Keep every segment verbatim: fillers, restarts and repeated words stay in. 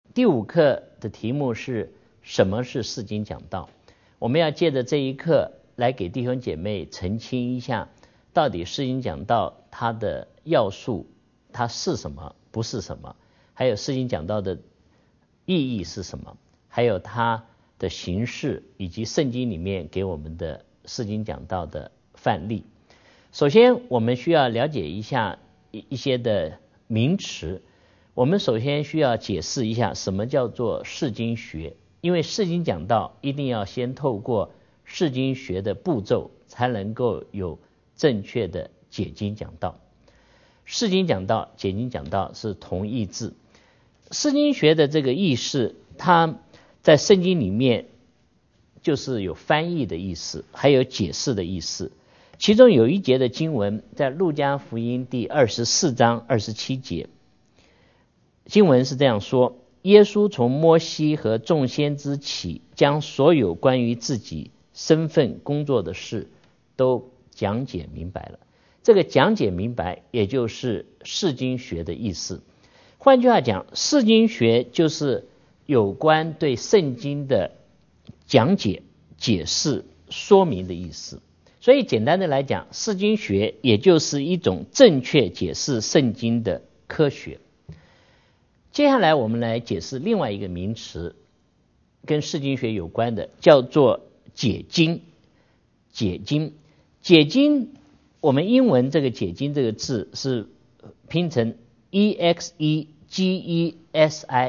第五课的题目是什么是释经讲道？我们要借着这一课来给弟兄姐妹澄清一下，到底释经讲道它的要素，它是什么，不是什么，还有释经讲道的意义是什么，还有它的形式，以及圣经里面给我们的释经讲道的范例。首先我们需要了解一下一些的名词，我们首先需要解释一下什么叫做释经学，因为释经讲道一定要先透过释经学的步骤，才能够有正确的解经讲道。释经讲道、解经讲道是同义字。释经学的这个意思，它在圣经里面就是有翻译的意思，还有解释的意思。其中有一节的经文在路加福音第二十四章二十七节，经文是这样说：耶稣从摩西和众先知起，将所有关于自己身份工作的事都讲解明白了。这个讲解明白也就是释经学的意思。换句话讲，释经学就是有关对圣经的讲解、解释、说明的意思。所以简单的来讲，释经学也就是一种正确解释圣经的科学。接下来我们来解释另外一个名词，跟释经学有关的，叫做解经。解经，解经，我们英文这个解经这个字是拼成 E X E G E S I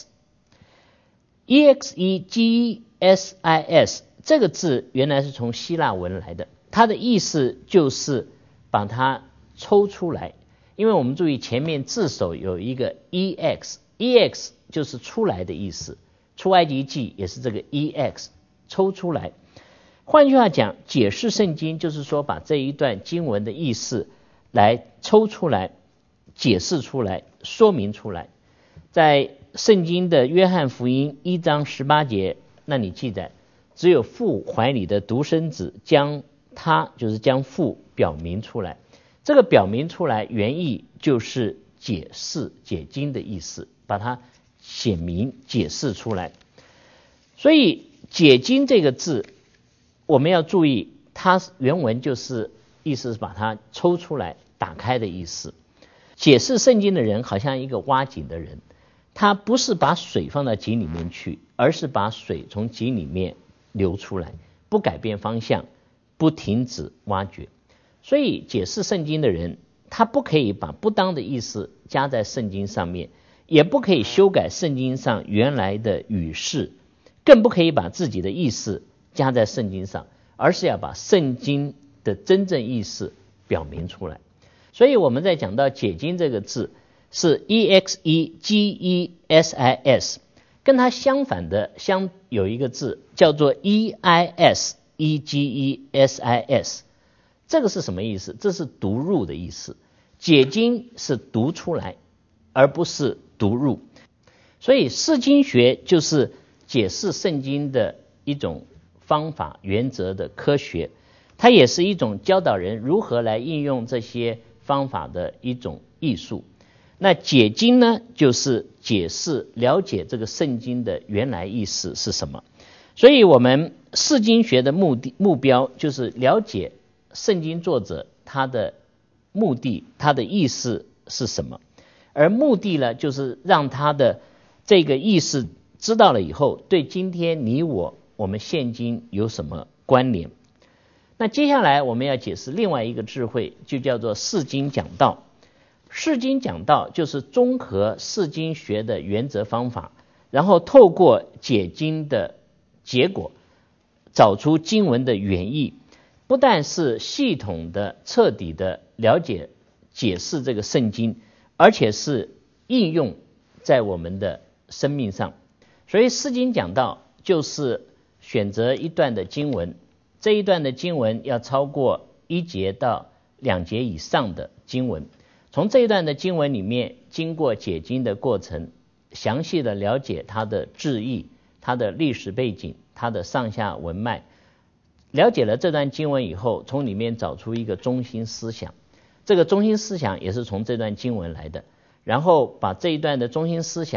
S。E X E G E S I S 这个字原来是从希腊文来的，它的意思就是把它抽出来。因为我们注意前面字首有一个 E X，E X 就是出来的意思，出埃及记也是这个 E X， 抽出来。换句话讲，解释圣经就是说把这一段经文的意思来抽出来，解释出来，说明出来。在圣经的约翰福音一章十八节那里记载，只有父怀里的独生子将他，就是将父表明出来。这个表明出来原意就是解释解经的意思，把它显明解释出来。所以解经这个字我们要注意，它原文就是意思是把它抽出来打开的意思。解释圣经的人好像一个挖井的人，他不是把水放到井里面去，而是把水从井里面流出来，不改变方向，不停止挖掘。所以解释圣经的人，他不可以把不当的意思加在圣经上面，也不可以修改圣经上原来的语式，更不可以把自己的意思加在圣经上，而是要把圣经的真正意思表明出来。所以我们在讲到解经这个字是 E X E G E S I S， 跟它相反的相有一个字叫做 E I S E G E S I S， 这个是什么意思？这是读入的意思。解经是读出来，而不是读入。所以释经学就是解释圣经的一种方法原则的科学，它也是一种教导人如何来应用这些方法的一种艺术。那解经呢，就是解释了解这个圣经的原来意思是什么。所以我们释经学的目的目标就是了解圣经作者他的目的，他的意思是什么，而目的呢，就是让他的这个意思知道了以后，对今天你我我们现今有什么关联。那接下来我们要解释另外一个智慧，就叫做释经讲道。释经讲道就是综合释经学的原则方法，然后透过解经的结果找出经文的原意，不但是系统的彻底的了解解释这个圣经，而且是应用在我们的生命上。所以释经讲道就是选择一段的经文，这一段的经文要超过一节到两节以上的经文，从这一段的经文里面经过解经的过程，详细的了解它的字义，它的历史背景，它的上下文脉。了解了这段经文以后，从里面找出一个中心思想，这个中心思想也是从这段经文来的，然后把这一段的中心思想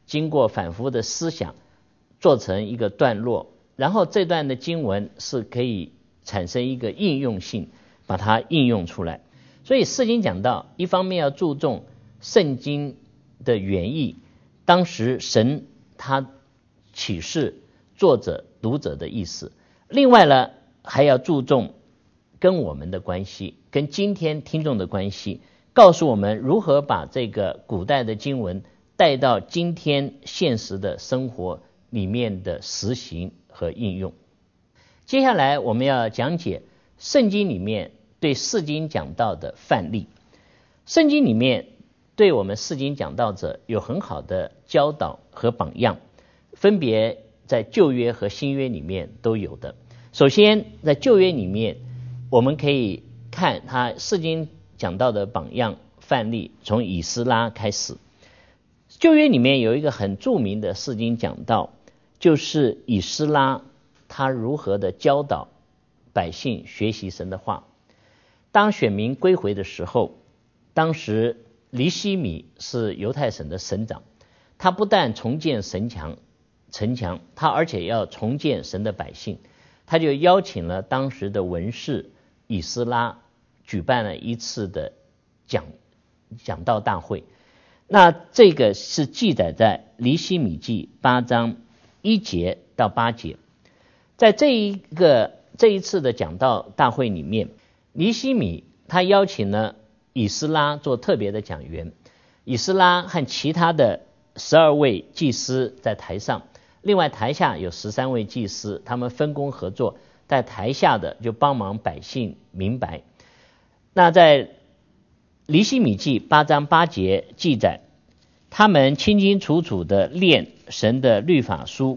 经过反复的思想做成一个段落，然后这段的经文是可以产生一个应用性，把它应用出来。所以释经讲道一方面要注重圣经的原意，当时神他启示作者读者的意思，另外呢还要注重跟我们的关系，跟今天听众的关系，告诉我们如何把这个古代的经文带到今天现实的生活里面的实行和应用。接下来我们要讲解圣经里面对释经讲道的范例。圣经里面对我们释经讲道者有很好的教导和榜样，分别在旧约和新约里面都有的。首先在旧约里面，我们可以看他释经讲道的榜样范例，从以斯拉开始。旧约里面有一个很著名的释经讲道，就是以斯拉他如何的教导百姓学习神的话。当选民归回的时候，当时尼希米是犹太省的省长，他不但重建城墙城墙，他而且要重建神的百姓，他就邀请了当时的文士以斯拉，举办了一次的讲讲道大会。那这个是记载在尼希米记八章一节到八节。在这一个这一次的讲道大会里面，尼希米他邀请了以斯拉做特别的讲员，以斯拉和其他的十二位祭司在台上，另外台下有十三位祭司，他们分工合作，在台下的就帮忙百姓明白。那在尼希米记八章八节记载，他们清清楚楚地念神的律法书，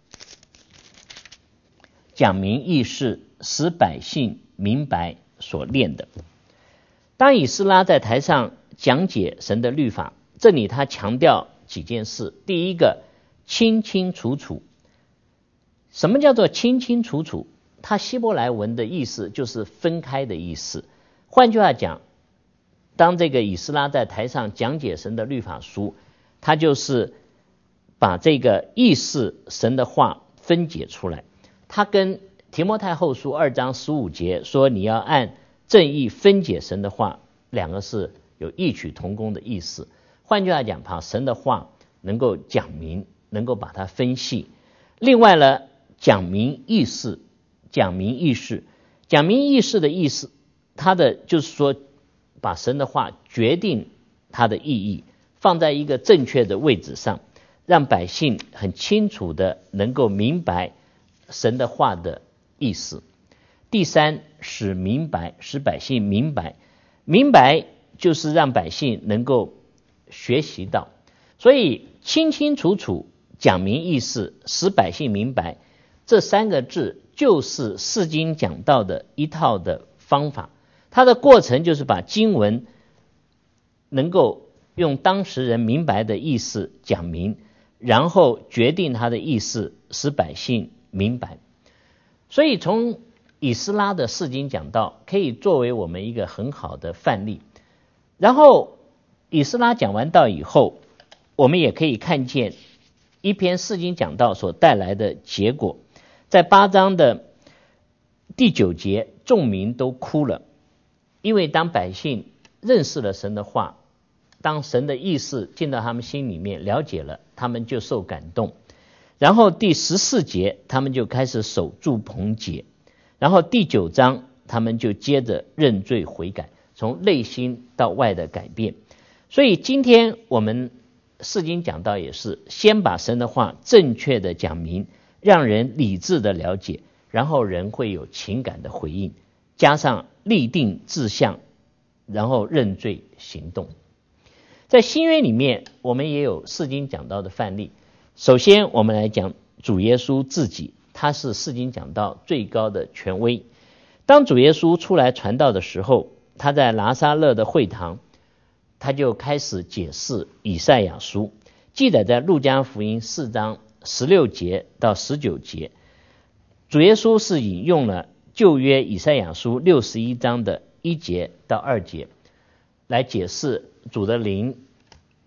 讲明义事，使百姓明白所念的。当以斯拉在台上讲解神的律法，这里他强调几件事。第一个，清清楚楚。什么叫做清清楚楚？它希伯来文的意思就是分开的意思。换句话讲，当这个以斯拉在台上讲解神的律法书，他就是把这个意思神的话分解出来。他跟提摩太后书二章十五节说，你要按正义分解神的话，两个是有异曲同工的意思。换句话讲，把神的话能够讲明，能够把它分析。另外呢，讲明意思，讲明意思，讲明意思的意思，它的就是说把神的话决定它的意义，放在一个正确的位置上，让百姓很清楚的能够明白神的话的意思。第三，使明白，使百姓明白。明白就是让百姓能够学习到。所以清清楚楚讲明意思，使百姓明白，这三个字就是释经讲道的一套的方法。它的过程就是把经文能够用当时人明白的意思讲明，然后决定它的意思，使百姓明白。所以从以斯拉的释经讲道可以作为我们一个很好的范例。然后以斯拉讲完道以后，我们也可以看见一篇释经讲道所带来的结果。在八章的第九节，众民都哭了，因为当百姓认识了神的话，当神的意思进到他们心里面，了解了，他们就受感动。然后第十四节，他们就开始守住棚节。然后第九章，他们就接着认罪悔改，从内心到外的改变。所以今天我们释经讲道也是先把神的话正确的讲明，让人理智的了解，然后人会有情感的回应，加上立定志向，然后认罪行动。在新约里面，我们也有释经讲道的范例。首先我们来讲主耶稣自己，他是释经讲道最高的权威。当主耶稣出来传道的时候，他在拿撒勒的会堂，他就开始解释以赛亚书，记载在路加福音四章十六节到十九节。主耶稣是引用了旧约以赛亚书六十一章的一节到二节，来解释主的灵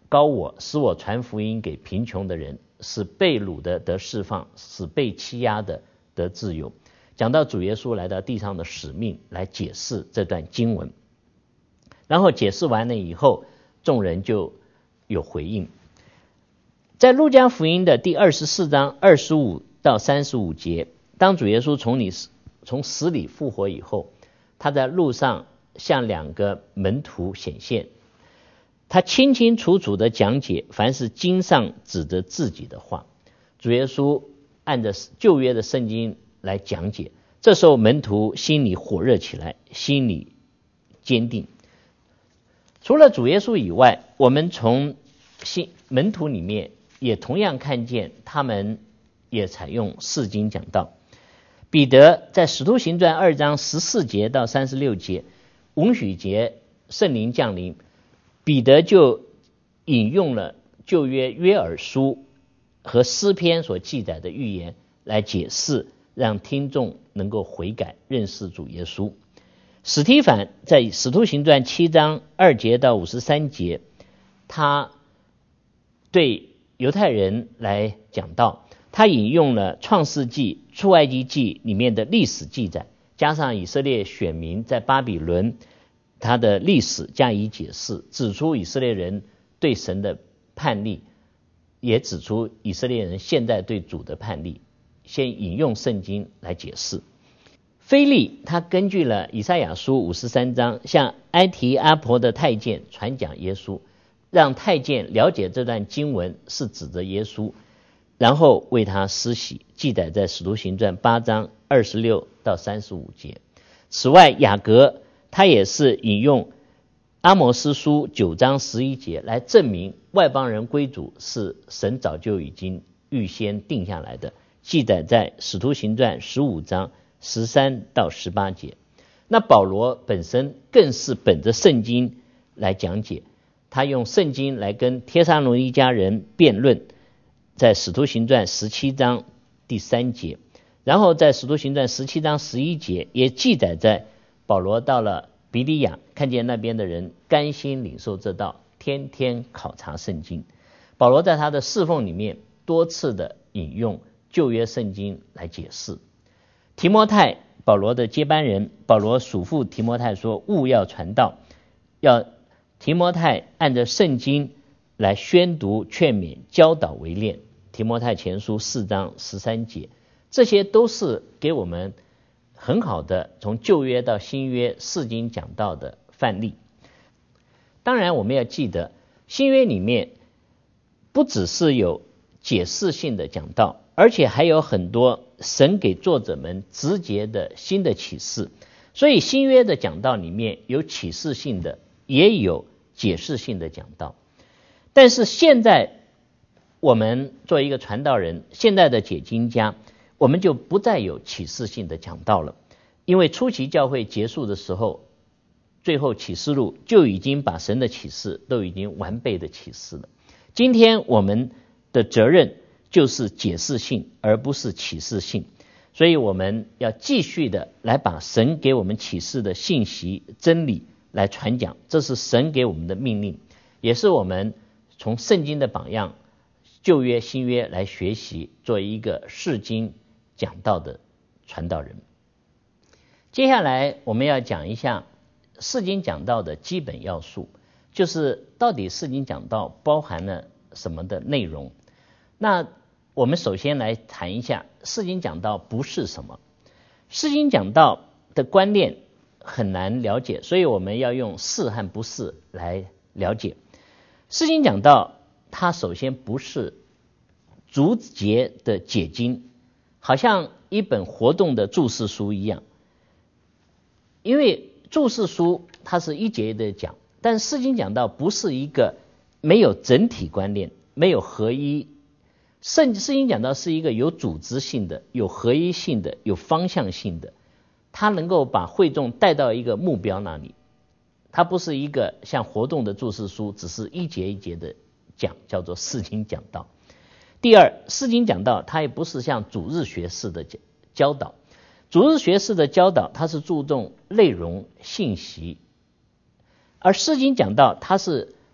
高我，使我传福音给贫穷的人，使被掳的得释放，使被欺压的得自由。讲到主耶稣来到地上的使命，来解释这段经文。然后解释完了以后，众人就有回应。在路加福音的第二十四章二十五到三十五节，当主耶稣从你从死里复活以后，他在路上向两个门徒显现，他清清楚楚地讲解凡是经上指着自己的话。主耶稣按着旧约的圣经来讲解，这时候门徒心里火热起来，心里坚定。除了主耶稣以外，我们从门徒里面也同样看见他们也采用释经讲道。彼得在使徒行传二章十四节到三十六节，五旬节圣灵降临，彼得就引用了旧约约珥书和诗篇所记载的预言来解释，让听众能够悔改认识主耶稣。史提反在使徒行传七章二节到五十三节，他对犹太人来讲道，他引用了创世纪、出埃及记里面的历史记载，加上以色列选民在巴比伦他的历史加以解释，指出以色列人对神的叛逆，也指出以色列人现在对主的叛逆，先引用圣经来解释。腓利他根据了以赛亚书五十三章，向埃提阿婆的太监传讲耶稣，让太监了解这段经文是指着耶稣，然后为他施洗，记载在使徒行传八章二十六到三十五节。此外，雅各他也是引用阿摩司书九章十一节来证明外邦人归主是神早就已经预先定下来的，记载在使徒行传十五章十三到十八节。那保罗本身更是本着圣经来讲解，他用圣经来跟帖撒罗尼迦人辩论，在使徒行传十七章第三节，然后在使徒行传十七章十一节也记载在保罗到了比利亚，看见那边的人甘心领受这道，天天考察圣经。保罗在他的侍奉里面多次的引用旧约圣经来解释。提摩太，保罗的接班人，保罗嘱咐提摩太说，务要传道，要提摩太按着圣经来宣读、劝勉、教导为练。提摩太前书四章十三节，这些都是给我们很好的从旧约到新约释经讲道的范例。当然我们要记得，新约里面不只是有解释性的讲道，而且还有很多神给作者们直接的新的启示。所以新约的讲道里面有启示性的，也有解释性的讲道。但是现在我们作为一个传道人，现在的解经家，我们就不再有启示性的讲道了，因为初期教会结束的时候，最后启示录就已经把神的启示都已经完备的启示了。今天我们的责任就是解释性，而不是启示性，所以我们要继续的来把神给我们启示的信息、真理来传讲，这是神给我们的命令，也是我们从圣经的榜样、旧约、新约来学习，做一个释经讲道的传道人。接下来我们要讲一下释经讲道的基本要素，就是到底释经讲道包含了什么的内容。那我们首先来谈一下释经讲道不是什么。释经讲道的观念很难了解，所以我们要用是和不是来了解。释经讲道它首先不是逐节的解经，好像一本活动的注释书一样，因为注释书它是一节的讲，但释经讲道不是一个没有整体观念、没有合一。圣释经讲道是一个有组织性的、有合一性的、有方向性的，它能够把会众带到一个目标那里。它不是一个像活动的注释书，只是一节一节的讲，叫做释经讲道。第二，释经讲道它也不是像主日学式的教导，主日学式的教导它是注重内容信息，而释经讲道它是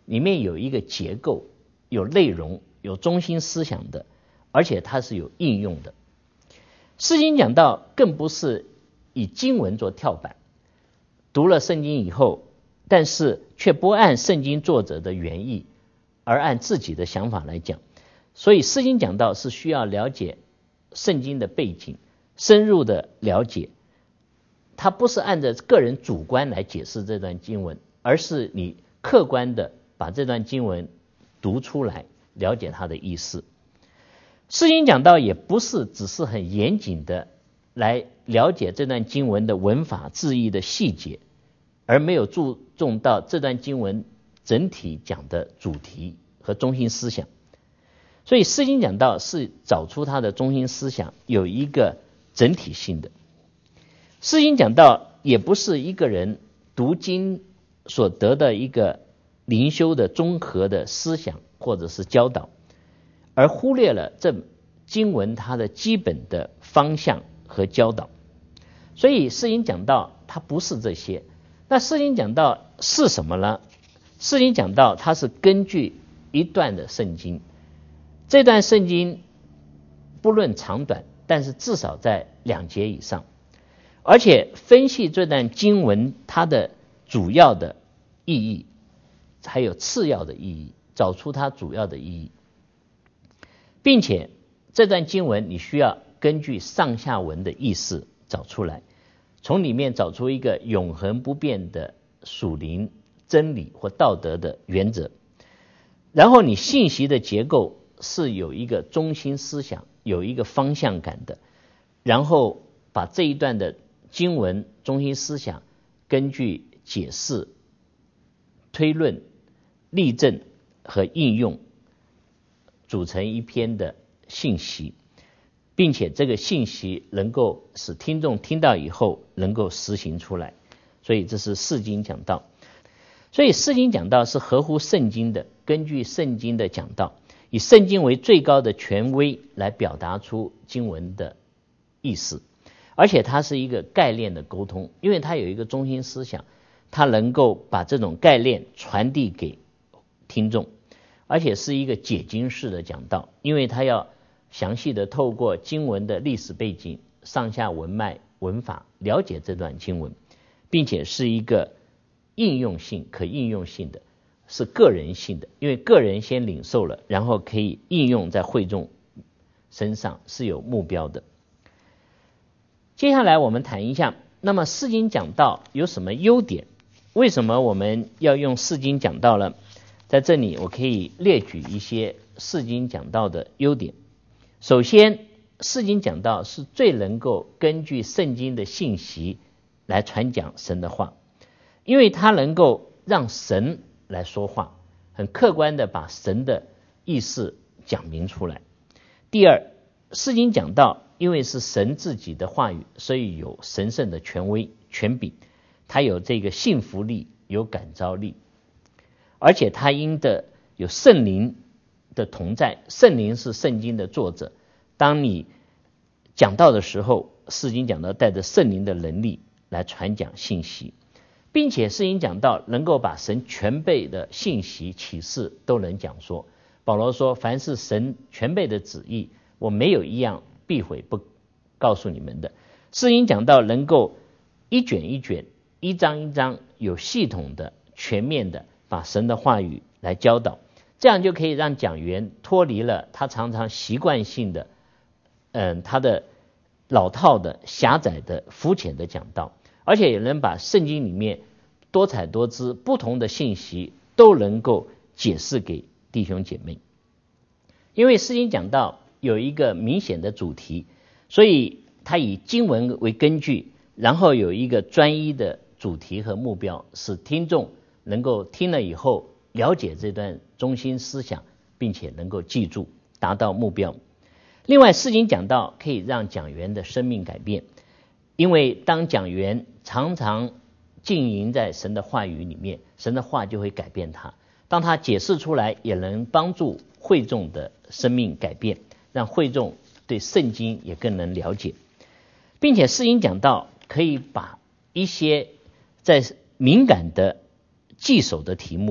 里面有一个结构，有内容，有中心思想的，而且它是有应用的。释经讲道更不是以经文做跳板，读了圣经以后，但是却不按圣经作者的原意，而按自己的想法来讲。所以释经讲道是需要了解圣经的背景，深入的了解，它不是按照个人主观来解释这段经文，而是你客观的把这段经文读出来，了解它的意思。释经讲道也不是只是很严谨的来了解这段经文的文法字义的细节，而没有注重到这段经文整体讲的主题和中心思想。所以释经讲道是找出它的中心思想，有一个整体性的。释经讲道也不是一个人读经所得的一个灵修的综合的思想或者是教导，而忽略了这经文它的基本的方向和教导。所以释经讲道它不是这些。那释经讲道是什么呢？释经讲道它是根据一段的圣经，这段圣经不论长短，但是至少在两节以上，而且分析这段经文它的主要的意义，还有次要的意义，找出它主要的意义，并且这段经文你需要根据上下文的意思找出来，从里面找出一个永恒不变的属灵真理或道德的原则。然后你信息的结构是有一个中心思想，有一个方向感的，然后把这一段的经文中心思想根据解释、推论、例证和应用组成一篇的信息，并且这个信息能够使听众听到以后能够实行出来。所以这是释经讲道。所以释经讲道是合乎圣经的，根据圣经的讲道，以圣经为最高的权威来表达出经文的意思，而且它是一个概念的沟通，因为它有一个中心思想，它能够把这种概念传递给听众，而且是一个解经式的讲道，因为它要详细的透过经文的历史背景、上下文脉、文法了解这段经文，并且是一个应用性、可应用性的，是个人性的，因为个人先领受了，然后可以应用在会众身上，是有目标的。接下来我们谈一下，那么释经讲道有什么优点？为什么我们要用释经讲道呢？在这里我可以列举一些释经讲道的优点。首先，释经讲道是最能够根据圣经的信息来传讲神的话，因为它能够让神来说话，很客观的把神的意思讲明出来。第二，释经讲道因为是神自己的话语，所以有神圣的权威权柄，它有这个信服力，有感召力，而且它因的有圣灵的同在，圣灵是圣经的作者，当你讲道的时候，释经讲道带着圣灵的能力来传讲信息，并且释经讲道能够把神全备的信息启示都能讲说。保罗说，凡是神全备的旨意，我没有一样避讳不告诉你们的。释经讲道能够一卷一卷、一章一章有系统的、全面的把神的话语来教导，这样就可以让讲员脱离了他常常习惯性的嗯，他的老套的、狭窄的、肤浅的讲道，而且也能把圣经里面多彩多姿、不同的信息都能够解释给弟兄姐妹。因为释经讲道有一个明显的主题，所以它以经文为根据，然后有一个专一的主题和目标，使听众能够听了以后了解这段中心思想，并且能够记住，达到目标。另外，释经讲道可以让讲员的生命改变，因为当讲员常常浸淫在神的话语里面，神的话就会改变他，当他解释出来，也能帮助会众的生命改变，让会众对圣经也更能了解，并且释经讲道可以把一些在敏感的棘手的题目，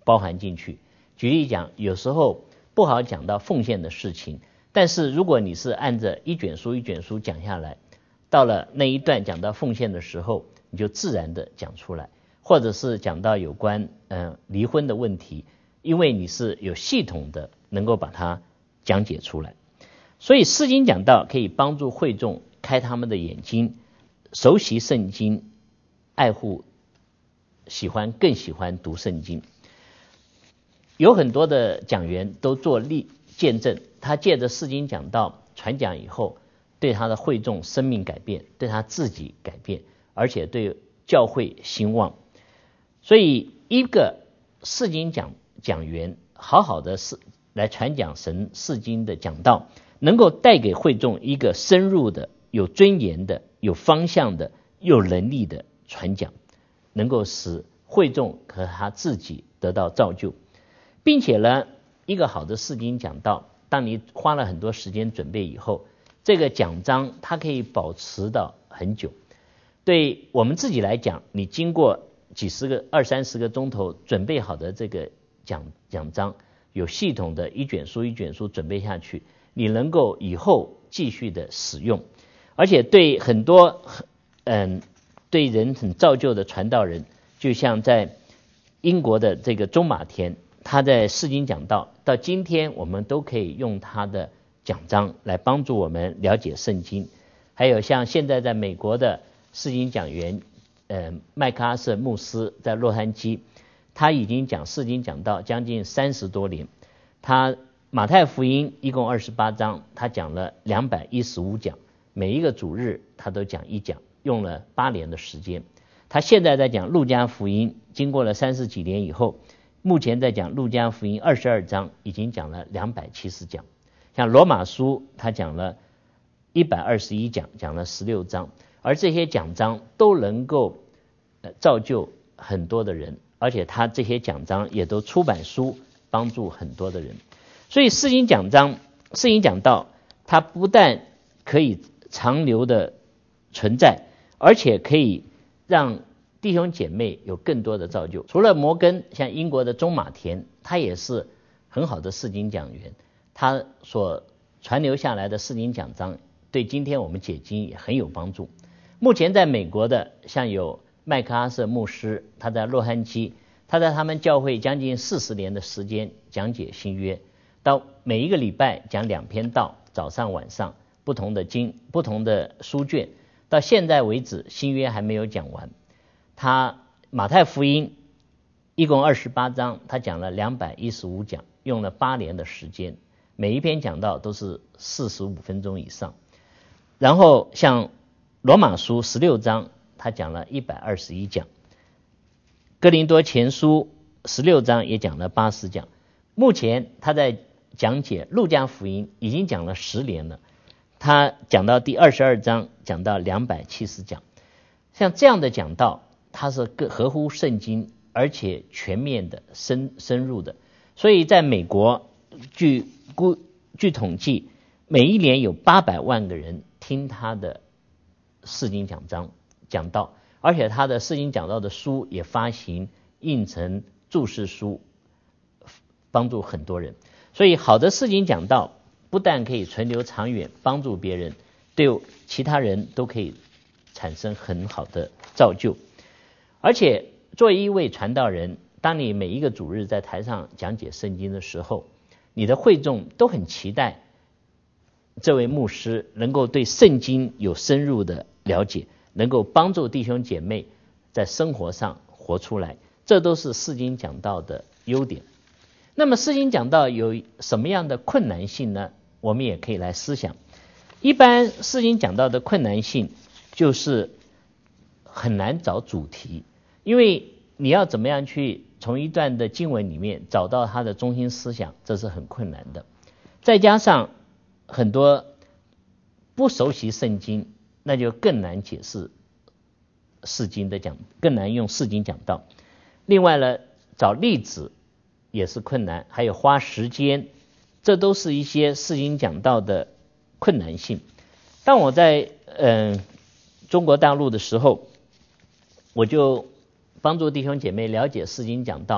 包含进去。举例讲，有时候不好讲到奉献的事情，但是如果你是按着一卷书一卷书讲下来，到了那一段讲到奉献的时候，你就自然的讲出来，或者是讲到有关呃离婚的问题，因为你是有系统的能够把它讲解出来。所以释经讲道可以帮助会众开他们的眼睛，熟悉圣经，爱护喜欢更喜欢读圣经。有很多的讲员都做例见证，他借着释经讲道传讲以后，对他的会众生命改变，对他自己改变，而且对教会兴旺。所以一个释经讲讲员好好的是来传讲神释经的讲道，能够带给会众一个深入的、有尊严的、有方向的、有能力的传讲，能够使会众和他自己得到造就。并且呢，一个好的释经讲道，当你花了很多时间准备以后，这个讲章它可以保持到很久。对我们自己来讲，你经过几十个、二三十个钟头准备好的这个讲讲章，有系统的一卷书一卷书准备下去，你能够以后继续的使用，而且对很多嗯对人很造就的传道人，就像在英国的这个中马田，他在释经讲道，到今天我们都可以用他的讲章来帮助我们了解圣经。还有像现在在美国的释经讲员呃，麦克阿瑟牧师在洛杉矶，他已经讲释经讲道将近三十多年。他马太福音一共二十八章，他讲了两百一十五讲，每一个主日他都讲一讲，用了八年的时间。他现在在讲路加福音，经过了三十几年以后，目前在讲路加福音二十二章，已经讲了两百七十讲。像罗马书他讲了一百二十一讲，讲了十六章，而这些讲章都能够呃造就很多的人，而且他这些讲章也都出版书，帮助很多的人。所以释经讲章、释经讲道，它不但可以长留的存在，而且可以让弟兄姐妹有更多的造就。除了摩根，像英国的中马田，他也是很好的释经讲员，他所传留下来的释经讲章对今天我们解经也很有帮助。目前在美国的像有麦克阿瑟牧师，他在洛杉矶，他在他们教会将近四十年的时间讲解新约，到每一个礼拜讲两篇道，早上晚上不同的经不同的书卷，到现在为止新约还没有讲完。他马太福音一共二十八章，他讲了两百一十五讲，用了八年的时间，每一篇讲道都是四十五分钟以上。然后像罗马书十六章，他讲了一百二十一讲，哥林多前书十六章也讲了八十讲。目前他在讲解路加福音已经讲了十年了，他讲到第二十二章，讲到两百七十讲。像这样的讲道，它是更合乎圣经，而且全面的、深深入的。所以在美国，据估据统计，每一年有八百万个人听他的释经讲章讲道，而且他的释经讲道的书也发行印成注释书，帮助很多人。所以好的释经讲道不但可以存留长远，帮助别人，对其他人都可以产生很好的造就。而且作为一位传道人，当你每一个主日在台上讲解圣经的时候，你的会众都很期待这位牧师能够对圣经有深入的了解，能够帮助弟兄姐妹在生活上活出来，这都是释经讲道的优点。那么释经讲道有什么样的困难性呢？我们也可以来思想。一般释经讲道的困难性就是很难找主题，因为你要怎么样去从一段的经文里面找到它的中心思想，这是很困难的。再加上很多不熟悉圣经，那就更难解释释经的讲，更难用释经讲道。另外呢，找例子也是困难，还有花时间，这都是一些释经讲道的困难性。当我在嗯、呃、中国大陆的时候，我就帮助弟兄姐妹了解释经讲道，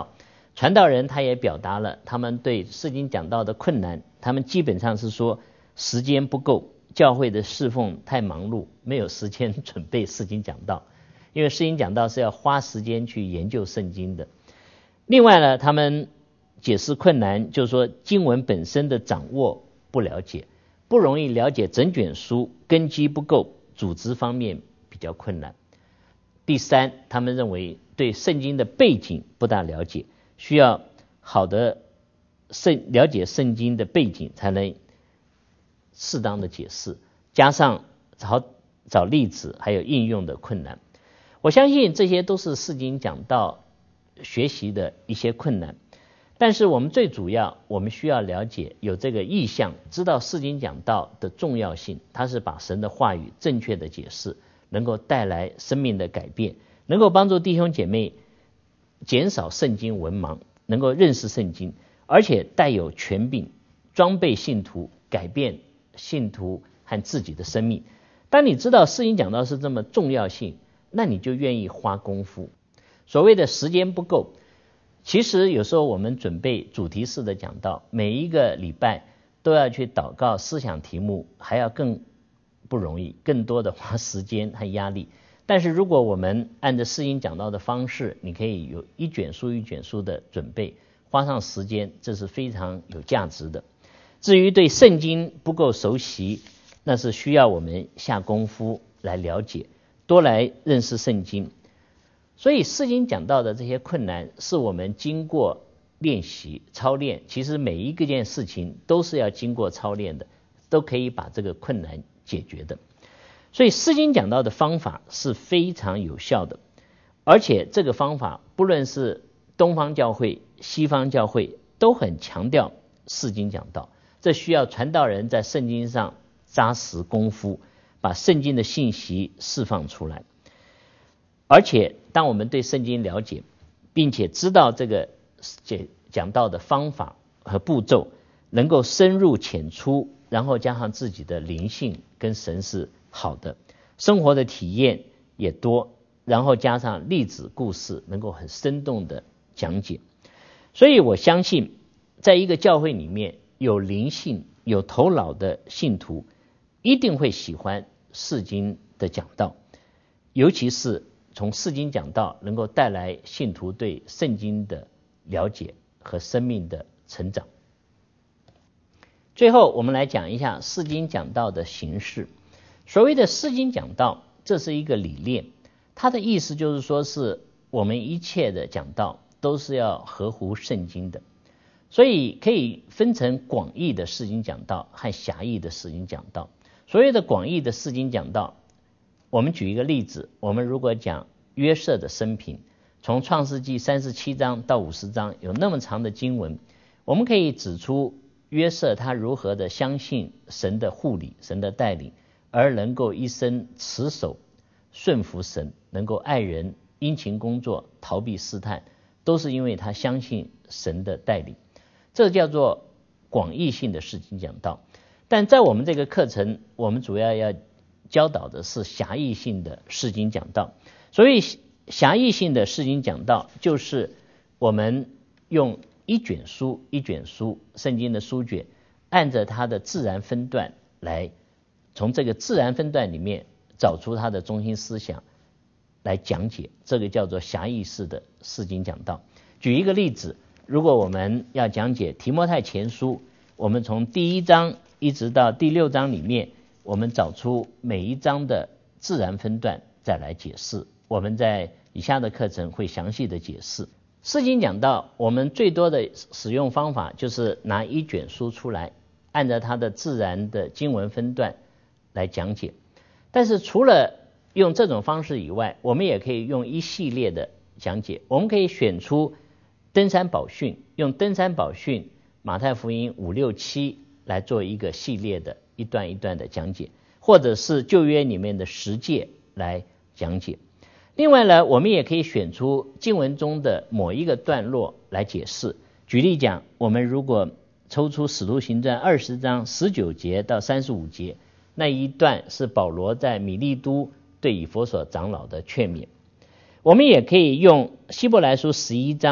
传道人他也表达了他们对释经讲道的困难，他们基本上是说时间不够，教会的侍奉太忙碌，没有时间准备释经讲道，因为释经讲道是要花时间去研究圣经的。另外呢，他们解释困难就是说经文本身的掌握不了解，不容易了解整卷书，根基不够，组织方面比较困难。第三，他们认为对圣经的背景不大了解，需要好的圣了解圣经的背景才能适当的解释，加上找找例子还有应用的困难。我相信这些都是释经讲道学习的一些困难，但是我们最主要我们需要了解有这个意向，知道释经讲道的重要性，它是把神的话语正确的解释，能够带来生命的改变，能够帮助弟兄姐妹减少圣经文盲，能够认识圣经，而且带有权柄，装备信徒，改变信徒和自己的生命。当你知道释经讲道是这么重要性，那你就愿意花功夫。所谓的时间不够，其实有时候我们准备主题式的讲道，每一个礼拜都要去祷告思想题目，还要更不容易，更多的花时间和压力。但是如果我们按照释经讲道的方式，你可以有一卷书一卷书的准备，花上时间，这是非常有价值的。至于对圣经不够熟悉，那是需要我们下功夫来了解，多来认识圣经。所以释经讲道的这些困难是我们经过练习操练，其实每一个件事情都是要经过操练的，都可以把这个困难解决的。所以释经讲道的方法是非常有效的，而且这个方法不论是东方教会西方教会都很强调释经讲道，这需要传道人在圣经上扎实功夫，把圣经的信息释放出来。而且当我们对圣经了解，并且知道这个讲道的方法和步骤，能够深入浅出，然后加上自己的灵性跟神是好的，生活的体验也多，然后加上例子故事，能够很生动的讲解。所以我相信在一个教会里面有灵性有头脑的信徒一定会喜欢释经的讲道，尤其是从释经讲道能够带来信徒对圣经的了解和生命的成长。最后我们来讲一下释经讲道的形式。所谓的释经讲道，这是一个理念，它的意思就是说是我们一切的讲道都是要合乎圣经的，所以可以分成广义的释经讲道和狭义的释经讲道。所谓的广义的释经讲道，我们举一个例子，我们如果讲约瑟的生平，从创世纪三十七章到五十章有那么长的经文，我们可以指出约瑟他如何的相信神的护理神的带领，而能够一生持守顺服神，能够爱人殷勤工作逃避试探，都是因为他相信神的带领。这叫做广义性的释经讲道。但在我们这个课程，我们主要要教导的是狭义性的释经讲道。所以狭义性的释经讲道就是我们用一卷书一卷书圣经的书卷，按着它的自然分段来，从这个自然分段里面找出它的中心思想来讲解，这个叫做狭义式的释经讲道。举一个例子，如果我们要讲解提摩太前书，我们从第一章一直到第六章里面，我们找出每一章的自然分段再来解释。我们在以下的课程会详细的解释。释经讲道我们最多的使用方法就是拿一卷书出来，按照它的自然的经文分段来讲解。但是除了用这种方式以外，我们也可以用一系列的讲解。我们可以选出登山宝训，用登山宝训马太福音五六七来做一个系列的一段一段的讲解，或者是旧约里面的十诫来讲解。另外呢，我们也可以选出经文中的某一个段落来解释。举例讲，我们如果抽出使徒行传二十章十九节到三十五节，那一段是保罗在米利都对以弗所长老的劝勉。我们也可以用希伯来书十一章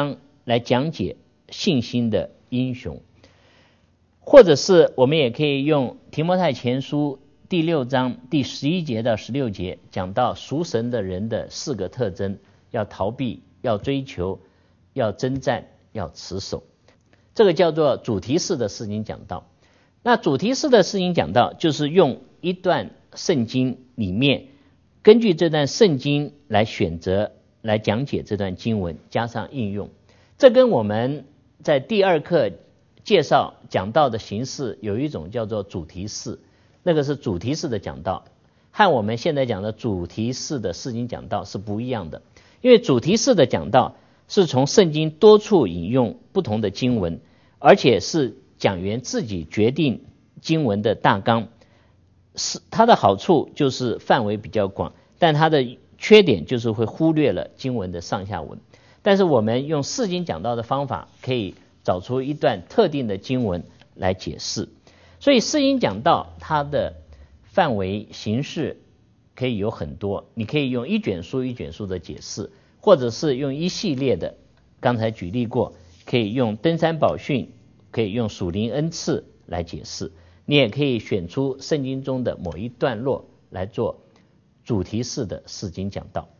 来讲解信心的英雄，或者是我们也可以用提摩太前书第六章第十一节到十六节讲到属神的人的四个特征：要逃避，要追求，要征战，要持守。这个叫做主题式的释经讲道。那主题式的释经讲道就是用一段圣经里面，根据这段圣经来选择来讲解这段经文，加上应用。这跟我们在第二课介绍讲道的形式有一种叫做主题式，那个是主题式的讲道，和我们现在讲的主题式的释经讲道是不一样的。因为主题式的讲道是从圣经多处引用不同的经文，而且是讲员自己决定经文的大纲，是它的好处就是范围比较广，但它的缺点就是会忽略了经文的上下文。但是我们用释经讲道的方法，可以找出一段特定的经文来解释。所以释经讲道它的范围形式可以有很多，你可以用一卷书一卷书的解释，或者是用一系列的，刚才举例过，可以用登山宝训，可以用属灵恩赐来解释。你也可以选出圣经中的某一段落来做主题式的释经讲道。